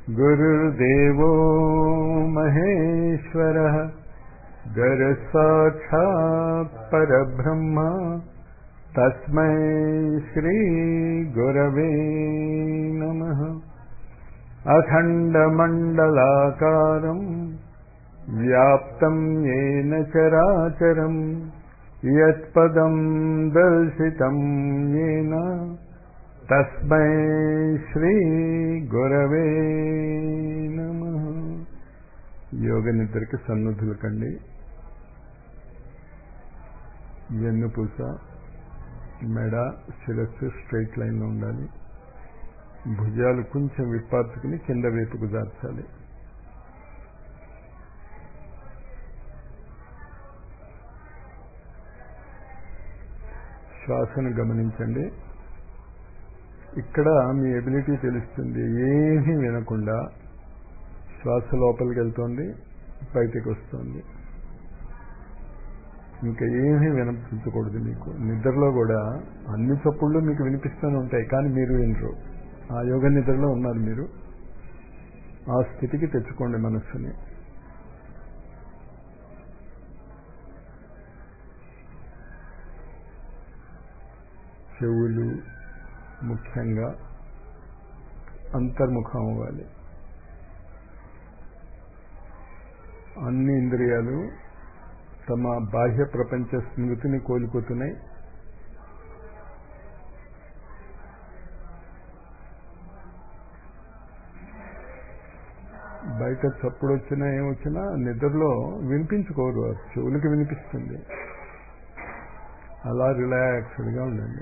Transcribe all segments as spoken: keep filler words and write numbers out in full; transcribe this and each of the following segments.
गुरुर्देवो महेश्वरः गुरुसाक्षात् परब्रह्म तस्मै श्रीगुरवे नमः। अखण्डमण्डलाकारं व्याप्तं येन चराचरं यत्पदं दर्शितं येन तस्मै श्री गुरवे नमः। యోగ నిద్రకి సన్నద్ధులు కండి. వెన్నుపూస, మెడ, శిరస్సు స్ట్రైట్ లైన్లో ఉండాలి. భుజాలు కొంచెం విప్పార్చుకుని కింద వైపుకు దార్చాలి. శ్వాసను గమనించండి. ఇక్కడ మీ ఎబిలిటీ తెలుస్తుంది. ఏమీ వినకుండా శ్వాస లోపలికి వెళ్తోంది, బయటికి వస్తుంది. ఇంకా ఏమీ వినిపించకూడదు మీకు. నిద్రలో కూడా అన్ని చప్పుళ్ళు మీకు వినిపిస్తూనే ఉంటాయి, కానీ మీరు వినరు. ఆ యోగ నిద్రలో ఉన్నారు మీరు. ఆ స్థితికి తెచ్చుకోండి మనస్సుని. చెవులు ముఖ్యంగా అంతర్ముఖం అవ్వాలి. అన్ని ఇంద్రియాలు తమ బాహ్య ప్రపంచ స్మృతిని కోల్పోతున్నాయి. బయట చప్పుడు వచ్చినా ఏమొచ్చినా నిద్రలో వినిపించుకోరు, చెవులకి వినిపిస్తుంది. అలా రిలాక్స్డ్గా ఉండండి.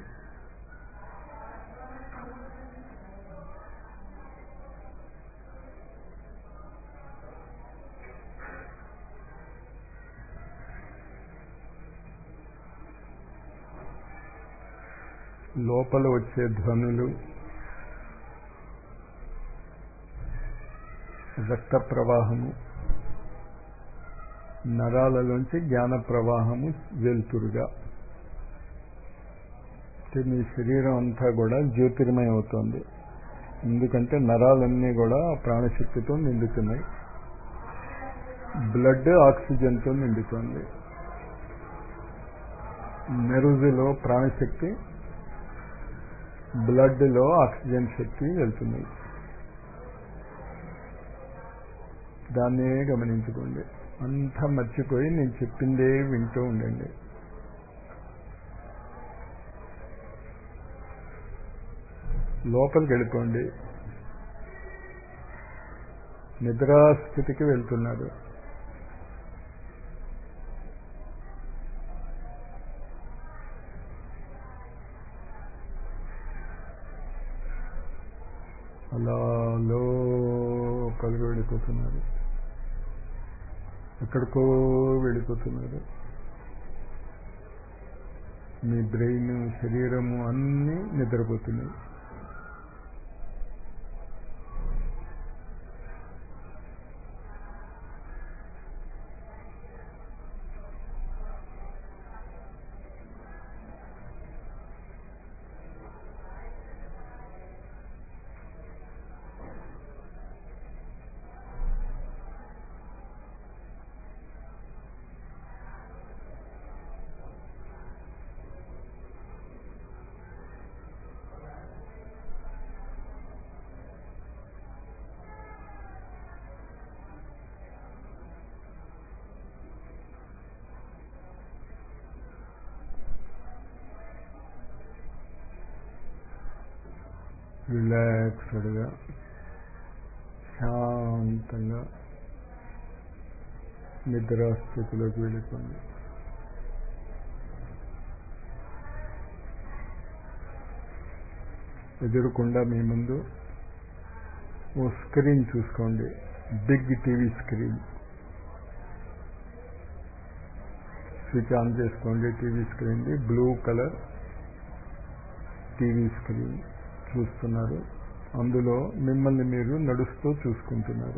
లోపల వచ్చే ధ్వనులు, రక్త ప్రవాహము, నరాలలోంచి జ్ఞాన ప్రవాహము వెలుతురుగా మీ శరీరం అంతా కూడా జ్యోతిర్మయం అవుతుంది. ఎందుకంటే నరాలన్నీ కూడా ప్రాణశక్తితో నిండుతున్నాయి. బ్లడ్ ఆక్సిజన్తో నిండుతుంది. నెర్వ్స్లో ప్రాణశక్తి, బ్లడ్లో ఆక్సిజన్ శక్తి వెళ్తుంది. దాన్నే గమనించుకోండి. అంతా మర్చిపోయి నేను చెప్పిందే వింటూ ఉండండి. లోపలికి వెళ్ళిపోండి. నిద్రాస్థితికి వెళ్తున్నారు. అలా లోపలికి వెళ్ళిపోతున్నారు. ఎక్కడికో వెళ్ళిపోతున్నారు. మీ బ్రెయిన్, శరీరము అన్నీ నిద్రపోతున్నాయి. రిలాక్స్డ్గా, శాంతంగా నిద్రాస్థితిలోకి వెళ్ళిపోండి. ఎదురుకుండా మీ ముందు ఓ స్క్రీన్ చూసుకోండి. Big TV screen. Switch on చేసుకోండి. టీవీ స్క్రీన్ది బ్లూ కలర్ టీవీ స్క్రీన్ చూస్తున్నారు. అందులో మిమ్మల్ని మీరు నడుస్తూ చూసుకుంటున్నారు.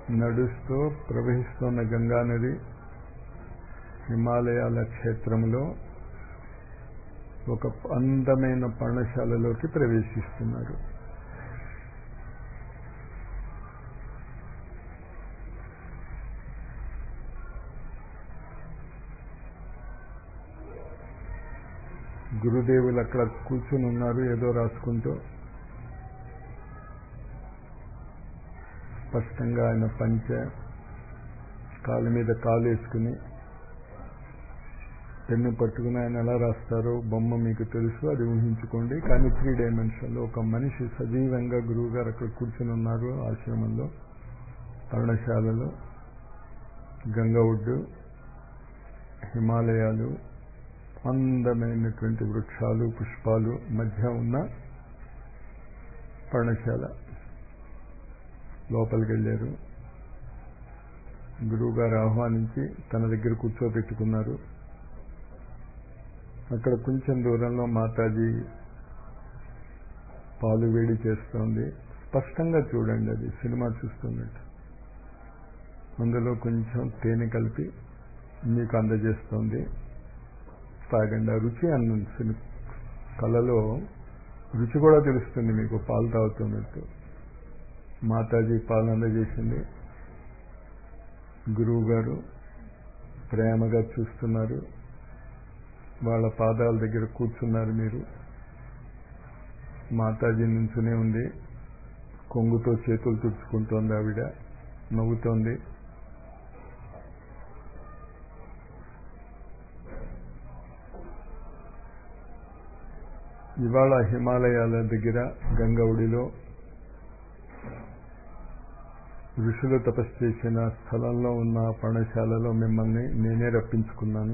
నడుస్తూ ప్రవహిస్తున్న గంగా నది హిమాలయాల క్షేత్రంలో ఒక అందమైన పర్ణశాలలోకి ప్రవేశిస్తున్నారు. గురుదేవులు అక్కడ కూర్చుని ఉన్నారు, ఏదో రాసుకుంటూ. స్పష్టంగా ఆయన పంచ కాలు మీద కాలు వేసుకుని పెన్ను పట్టుకుని ఆయన ఎలా రాస్తారో బొమ్మ మీకు తెలుసు, అది ఊహించుకోండి. కానీ త్రీ డైమెన్షన్లో ఒక మనిషి సజీవంగా గురువు గారు అక్కడ కూర్చుని ఉన్నారు. ఆశ్రమంలో పర్ణశాలలో గంగా ఒడ్డు, హిమాలయాలు, అందమైనటువంటి వృక్షాలు పుష్పాలు మధ్య ఉన్న పర్ణశాల. లోపలికి వెళ్ళారు. గురువు గారు ఆహ్వానించి తన దగ్గర కూర్చోబెట్టుకున్నారు. అక్కడ కొంచెం దూరంలో మాతాజీ పాలు వేడి చేస్తోంది. స్పష్టంగా చూడండి, అది సినిమా చూస్తున్నట్టు. అందులో కొంచెం తేనె కలిపి మీకు అందజేస్తోంది. తాగండి. ఆ రుచి అన్న కళలో రుచి కూడా తెలుస్తుంది మీకు, పాలు తాగుతున్నట్టు. మాతాజీ పాలు అందజేసింది. గురువు గారు ప్రేమగా చూస్తున్నారు. వాళ్ళ పాదాల దగ్గర కూర్చున్నారు మీరు. మాతాజీ నుంచునే ఉంది. కొంగుతో చేతులు తుడుచుకుంటోంది. ఆవిడ నవ్వుతోంది. ఇవాళ హిమాలయాల దగ్గర గంగౌడిలో ఋషులు తపస్సు చేసిన స్థలంలో ఉన్న పర్ణశాలలో మిమ్మల్ని నేనే రప్పించుకున్నాను.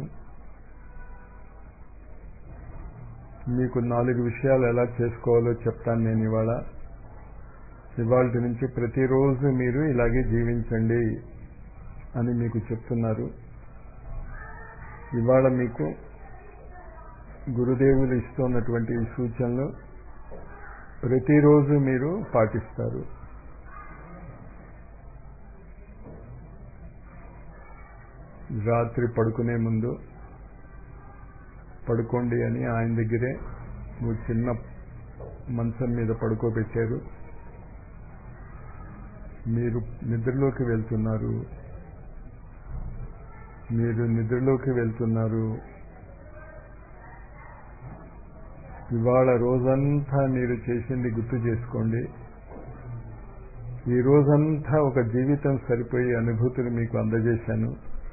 మీకు నాలుగు విషయాలు ఎలా చేసుకోవాలో చెప్తాను నేను ఇవాళ. ఇవాళ నుంచి ప్రతిరోజు మీరు ఇలాగే జీవించండి అని మీకు చెప్తున్నారు. ఇవాళ మీకు గురుదేవులు ఇస్తున్నటువంటి ఈ సూచనలు ప్రతిరోజు మీరు పాటిస్తారు. రాత్రి పడుకునే ముందు పడుకోండి అని ఆయన దగ్గరే నువ్వు చిన్న మంచం మీద పడుకోబెట్టారు. మీరు నిద్రలోకి వెళ్తున్నారు. మీరు నిద్రలోకి వెళ్తున్నారు. ఇవాళ రోజంతా మీరు చేసింది గుర్తు చేసుకోండి. ఈ రోజంతా ఒక జీవితం సరిపోయే అనుభూతులు మీకు అందజేశాను.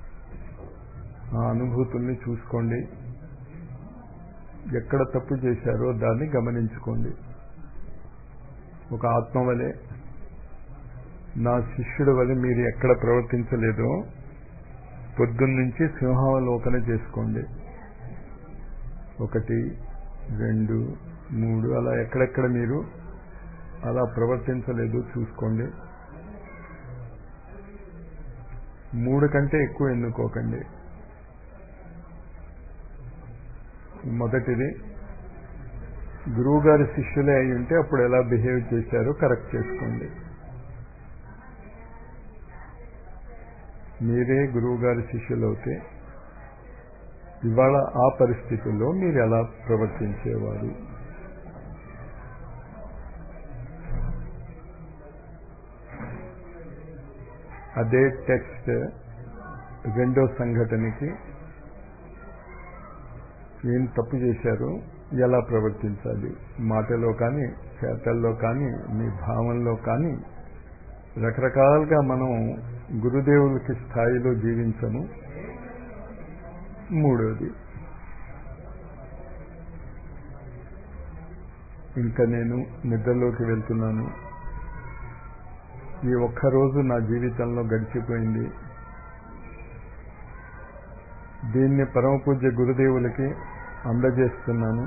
ఆ అనుభూతుల్ని చూసుకోండి. ఎక్కడ తప్పు చేశారో దాన్ని గమనించుకోండి. ఒక ఆత్మ వలె, నా శిష్యుడు వలె మీరు ఎక్కడ ప్రవర్తించలేదో పొద్దున్నుంచి సింహావలోకన చేసుకోండి. ఒకటి, రెండు, మూడు, అలా ఎక్కడెక్కడ మీరు అలా ప్రవర్తించలేదు చూసుకోండి. మూడు కంటే ఎక్కువ ఎన్నుకోకండి. మొదటిది, గురువు గారి శిష్యులే అయి ఉంటే అప్పుడు ఎలా బిహేవ్ చేశారో కరెక్ట్ చేసుకోండి. మీరే గురువు గారి శిష్యులు అవుతే ఇవాళ ఆ పరిస్థితుల్లో మీరు ఎలా ప్రవర్తించేవారు. అదే టెక్స్ట్ రెండో సంఘటనకి ఏం తప్పు చేశారు, ఎలా ప్రవర్తించాలి, మాటలో కానీ చేతల్లో కానీ మీ భావంలో కానీ. రకరకాలుగా మనం గురుదేవులకి స్థాయిలో జీవించము. మూడోది, ఇంకా నేను నిద్రలోకి వెళ్తున్నాను. ఈ ఒక్కరోజు నా జీవితంలో గడిచిపోయింది. దీన్ని పరమ పూజ్య గురుదేవులకి అందజేస్తున్నాను.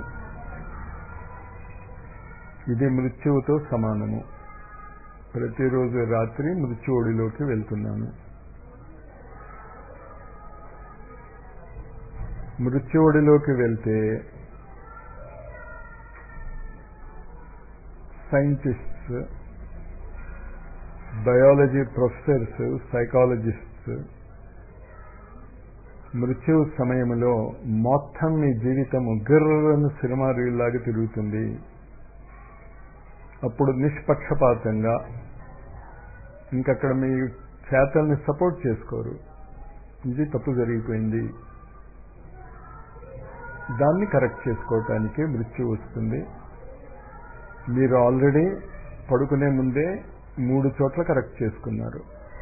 ఇది మృత్యువుతో సమానము. ప్రతిరోజు రాత్రి మృత్యువుడిలోకి వెళ్తున్నాను. మృత్యువుడిలోకి వెళ్తే సైంటిస్ట్స్ బయాలజీ ప్రొఫెసర్స్, సైకాలజిస్ట్స్ మృత్యు సమయంలో మొత్తం మీ జీవితం గిర్రను సినిమా రీల్లాగా తిరుగుతుంది. అప్పుడు నిష్పక్షపాతంగా ఇంకక్కడ మీ చేతల్ని సపోర్ట్ చేసుకోరు. ఇది తప్పు జరిగిపోయింది, దాన్ని కరెక్ట్ చేసుకోవటానికి మృత్యు వస్తుంది. మీరు ఆల్రెడీ పడుకునే ముందే మూడు చోట్ల కరెక్ట్ చేసుకున్నారు.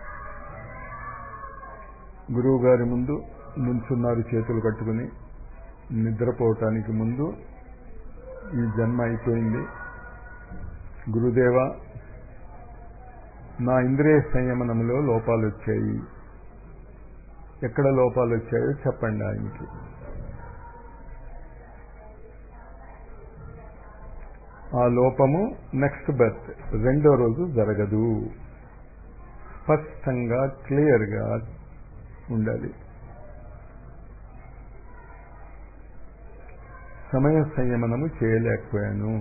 గురువు గారి ముందు నుంచున్నారు చేతులు కట్టుకుని, నిద్రపోవటానికి ముందు ఈ జన్మ అయిపోయింది, గురుదేవ నా ఇంద్రియ సంయమనంలో లోపాలు వచ్చాయి, ఎక్కడ లోపాలు వచ్చాయో చెప్పండి ఆయనకి. ఆ లోపము నెక్స్ట్ బర్త్ రెండో రోజు జరగదు. స్పష్టంగా క్లియర్గా ఉండాలి. సమయ సంయమనము చేయలేకపోయాను,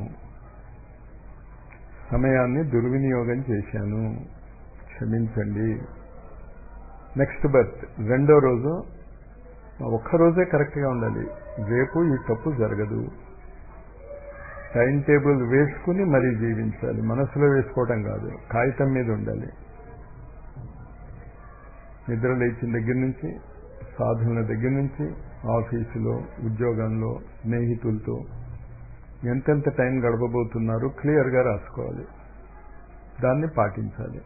సమయాన్ని దుర్వినియోగం చేశాను, క్షమించండి. నెక్స్ట్ బర్త్ రెండో రోజు ఒక్కరోజే కరెక్ట్గా ఉండాలి. రేపు ఈ తప్పు జరగదు. టైం టేబుల్ వేసుకుని మరీ జీవించాలి. మనసులో వేసుకోవటం కాదు, కాగితం మీద ఉండాలి. నిద్ర లేచిన దగ్గర నుంచి, సాధనల దగ్గర నుంచి, ఆఫీసులో, ఉద్యోగంలో, స్నేహితులతో ఎంతెంత టైం గడపబోతున్నారు క్లియర్గా రాసుకోవాలి. దాన్ని పాటించాలి.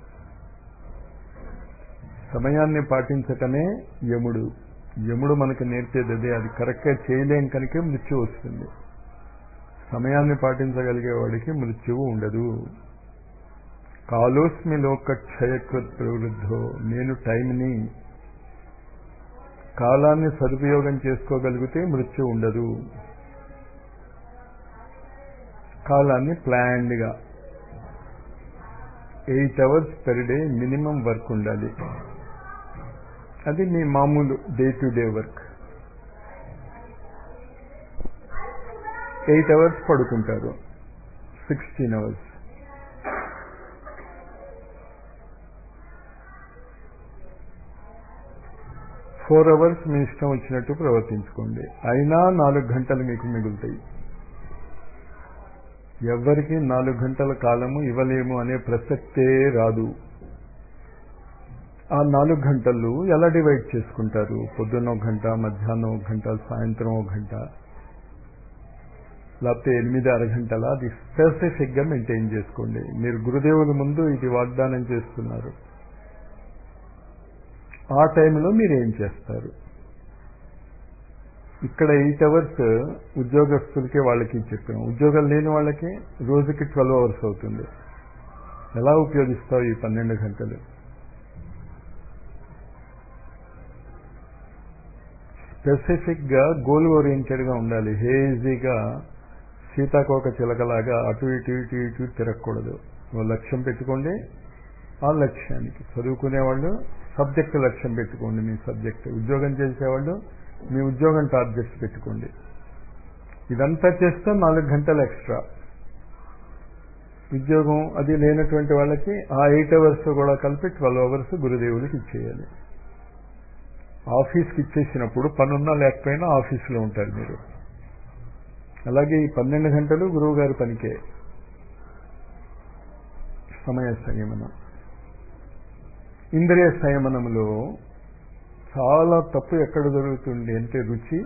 సమయాన్ని పాటించటమే యముడు. యముడు మనకు నేర్పేది అదే. అది కరెక్ట్గా చేయలేం కనుక మృత్యు వస్తుంది. సమయాన్ని పాటించగలిగే వాడికి మృత్యువు ఉండదు. కాలోస్మి లోక క్షయకృత్ ప్రవృద్ధో, నేను టైంని, కాలాన్ని సదుపయోగం చేసుకోగలిగితే మృత్యు ఉండదు. కాలాన్ని ప్లాన్డ్గా eight hours per day minimum work ఉండాలి. అది మీ మామూలు day to day work. Eight hours పడుకుంటారు, సిక్స్టీన్ అవర్స్. ఫోర్ అవర్స్ మీ ఇష్టం వచ్చినట్టు ప్రవర్తించుకోండి, అయినా నాలుగు గంటలు మీకు మిగులుతాయి. ఎవరికి నాలుగు గంటల కాలము ఇవ్వలేము అనే ప్రసక్తే రాదు. ఆ నాలుగు గంటలు ఎలా డివైడ్ చేసుకుంటారు? పొద్దున్న ఒక గంట, మధ్యాహ్నం ఒక గంట, సాయంత్రం ఒక గంట, లేకపోతే ఎనిమిది అరగంటల, అది స్పెసిఫిక్గా మెయింటైన్ చేసుకోండి. మీరు గురుదేవుల ముందు ఇది వాగ్దానం చేస్తున్నారు. ఆ టైంలో మీరు ఏం చేస్తారు? ఇక్కడ ఎయిట్ అవర్స్ ఉద్యోగస్తులకి వాళ్ళకి చెప్పాం. ఉద్యోగం లేని వాళ్ళకి రోజుకి ట్వెల్వ్ అవర్స్ అవుతుంది. ఎలా ఉపయోగిస్తావు ఈ పన్నెండు గంటలు? స్పెసిఫిక్గా గోల్ ఓరియంటెడ్గా ఉండాలి. హేజీగా సీతాకోక చిలకలాగా అటు ఇటు ఇటు ఇటు తిరగకూడదు. లక్ష్యం పెట్టుకోండి. ఆ లక్ష్యానికి చదువుకునేవాళ్ళు సబ్జెక్టు లక్ష్యం పెట్టుకోండి. మీ సబ్జెక్టు. ఉద్యోగం చేసేవాళ్ళు మీ ఉద్యోగం టార్గెట్స్ పెట్టుకోండి. ఇదంతా చేస్తే నాలుగు గంటలు ఎక్స్ట్రా. ఉద్యోగం అది లేనటువంటి వాళ్ళకి ఆ ఎయిట్ అవర్స్ కూడా కలిపి ట్వెల్వ్ అవర్స్ గురుదేవులకి ఇచ్చేయాలి. ఆఫీస్కి ఇచ్చేసినప్పుడు పనున్నా లేకపోయినా ఆఫీసులో ఉంటారు మీరు. అలాగే ఈ పన్నెండు గంటలు గురువు గారి పనికే. సమయ సంయమనం. ఇంద్రియ సంయమనంలో చాలా తప్పు ఎక్కడ జరుగుతుంది అంటే రుచి,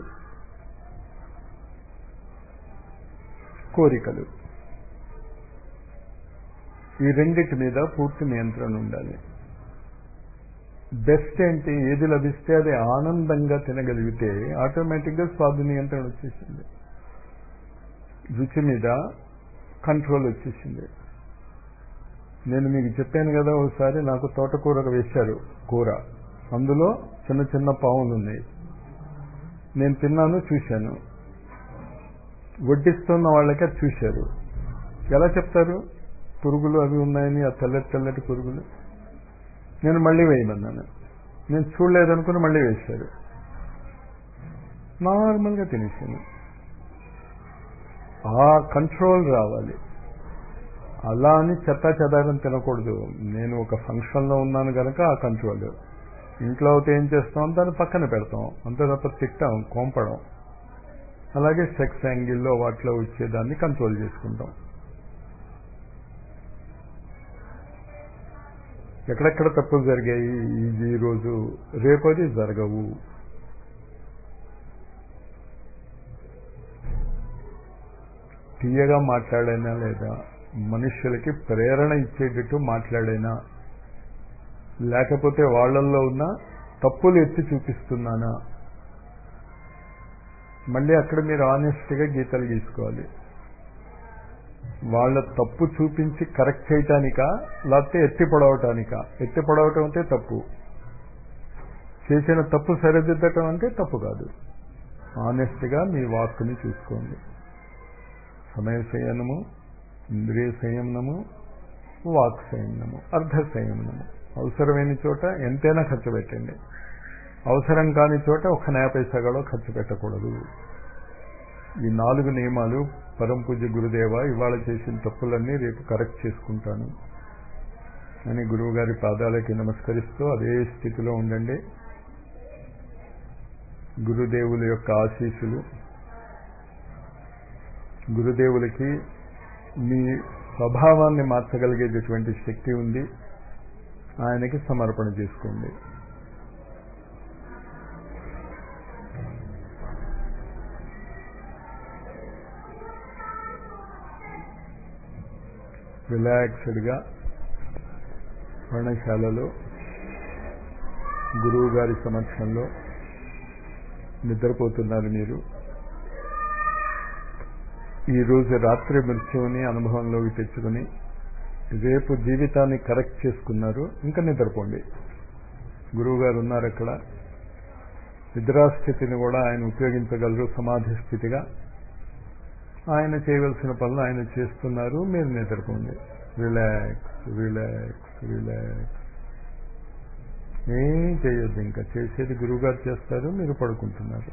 కోరికలు, ఈ రెండిటి మీద పూర్తి నియంత్రణ ఉండాలి. బెస్ట్ ఏంటి? ఏది లభిస్తే అది ఆనందంగా తినగలిగితే ఆటోమేటిక్గా స్వార్థ నియంత్రణ వచ్చేసింది. రుచి మీద కంట్రోల్ వచ్చేసింది. నేను మీకు చెప్పాను కదా, ఒకసారి నాకు తోటకూర వేశారు కూర, అందులో చిన్న చిన్న పావులు ఉన్నాయి. నేను తిన్నాను, చూశాను. వడ్డిస్తున్న వాళ్ళకి అది చూశారు. ఎలా చెప్తారు పురుగులు అవి ఉన్నాయని? ఆ తెల్లటి తెల్లటి పురుగులు. నేను మళ్ళీ వేయమన్నాను. నేను చూడలేదనుకుని మళ్ళీ వేశారు. నార్మల్గా తినేసాను. ఆ కంట్రోల్ రావాలి. అలా అని చెత్తా చెదారం తినకూడదు. నేను ఒక ఫంక్షన్లో ఉన్నాను కనుక ఆ కంట్రోల్. ఇంట్లో అయితే ఏం చేస్తాం, దాన్ని పక్కన పెడతాం, అంతే తప్ప తిట్టాం, కోంపడం. అలాగే సెక్స్ యాంగిల్లో వాటిలో వచ్చేదాన్ని కంట్రోల్ చేసుకుంటాం. ఎక్కడెక్కడ తప్పులు జరిగాయి ఈ రోజు, రేపది జరగవు. తీయగా మాట్లాడైనా లేదా మనుష్యులకి ప్రేరణ ఇచ్చేటట్టు మాట్లాడైనా, లేకపోతే వాళ్ళల్లో ఉన్న తప్పులు ఎత్తి చూపిస్తున్నానా, మళ్ళీ అక్కడ మీరు ఆనెస్ట్గా గీతలు గీసుకోవాలి. వాళ్ళ తప్పు చూపించి కరెక్ట్ చేయటానికా, లేకపోతే ఎత్తి పొడవటానికా? ఎత్తి పొడవటం అంటే తప్పు, చేసిన తప్పు సరిదిద్దటం అంటే తప్పు కాదు. ఆనెస్ట్గా మీ వాక్కుని చూసుకోండి. సమయ సంయమనము, ఇంద్రియ సంయమనము, వాక్ సంయమనము, అర్ధ సంయమనము. అవసరమైన చోట ఎంతైనా ఖర్చు పెట్టండి, అవసరం కాని చోట ఒక్క నయా పైసా ఖర్చు పెట్టకూడదు. ఈ నాలుగు నియమాలు పరమ పూజ్య గురుదేవ ఇవాళ చేసిన తప్పులన్నీ రేపు కరెక్ట్ చేసుకుంటాను అని గురువు గారి పాదాలకి నమస్కరిస్తూ అదే స్థితిలో ఉండండి. గురుదేవుల యొక్క ఆశీస్సులు, గురుదేవులకి మీ స్వభావాన్ని మార్చగలిగేటటువంటి శక్తి ఉంది, ఆయనకి సమర్పణ చేసుకోండి. రిలాక్స్డ్గా పర్ణశాలలో గురువు గారి సమక్షంలో నిద్రపోతున్నారు మీరు. ఈరోజు రాత్రి మృత్యువుని అనుభవంలోకి తెచ్చుకుని రేపు జీవితాన్ని కరెక్ట్ చేసుకున్నారు, ఇంకా నిద్రపోండి. గురువు గారు ఉన్నారు అక్కడ. నిద్రాస్థితిని కూడా ఆయన ఉపయోగించగలరు సమాధి స్థితిగా. ఆయన చేయవలసిన పనులు ఆయన చేస్తున్నారు, మీరు నిద్రపోండి. Relax relax relax. ఏం చేయొద్దు, ఇంకా చేసేది గురువు గారు చేస్తారు, మీరు పడుకుంటున్నారు.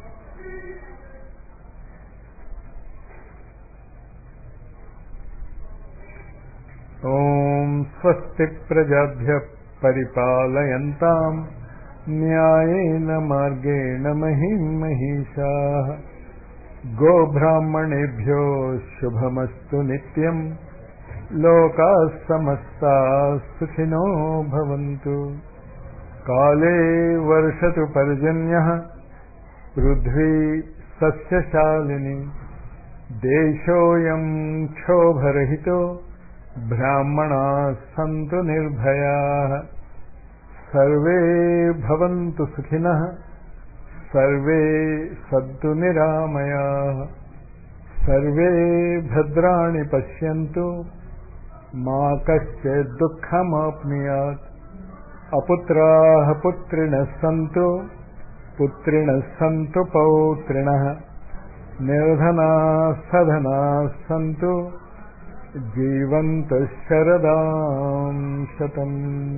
ఓం స్వస్తి ప్రజాభ్య పరిపాలయంతాం న్యాయేన మార్గేణ మహిం మహిషాః గోబ్రాహ్మణేభ్యో శుభమస్తు నిత్యం లోకాః సమస్తాః సుఖినో భవంతు. కాలే వర్షతు పర్జన్యః పృథ్వీ సస్యశాలిని దేశోऽयं క్షోభరహితో బ్రాహ్మణాः సంతు నిర్భయాः. సర్వే భవంతు సుఖినః సర్వే సంతు నిరామయాః. సర్వే భద్రాణి పశ్యంతు మా కశ్చిద్ దుఃఖమాప్నుయాత్. అపుత్రాః పుత్రిణః సంతు పుత్రిణః సంతు పౌత్రిణః. నిర్ధనాః సధనాః సంతు జీవంతః శరదాం శతం.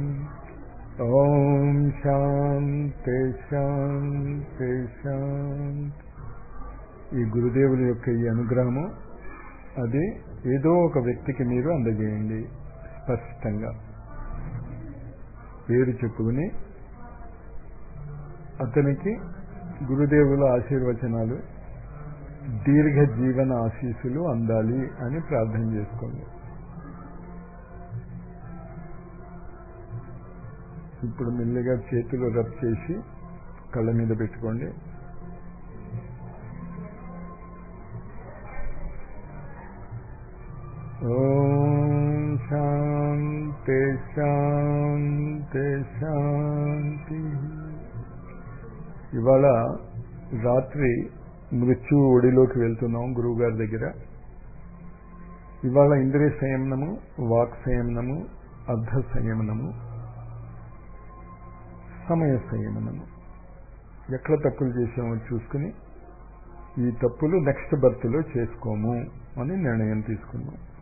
ఓం శాంతి శాంతి శాంతి. ఈ గురుదేవుల యొక్క ఈ అనుగ్రహము అది ఏదో ఒక వ్యక్తికి మీరు అందజేయండి. స్పష్టంగా పేరు చెప్పుకుని అతనికి గురుదేవుల ఆశీర్వచనాలు, దీర్ఘ జీవన ఆశీస్సులు అందాలి అని ప్రార్థన చేసుకోండి. ఇప్పుడు మెల్లిగా చేతులు రబ్ చేసి కళ్ళ మీద పెట్టుకోండి. ఓం శాంతి శాంతి శాంతి. ఇవాళ రాత్రి మృత్యు ఒడిలోకి వెళ్తున్నాం గురువు గారి దగ్గర. ఇవాళ ఇంద్రియ సంయమనము, వాక్ సంయమనము, అర్ధ సంయమనము, సమయ సంయమనము. ఎక్కడ తప్పులు చేసామో చూసుకుని ఈ తప్పులు నెక్స్ట్ బర్త్లో చేసుకోము అని నిర్ణయం తీసుకున్నాం.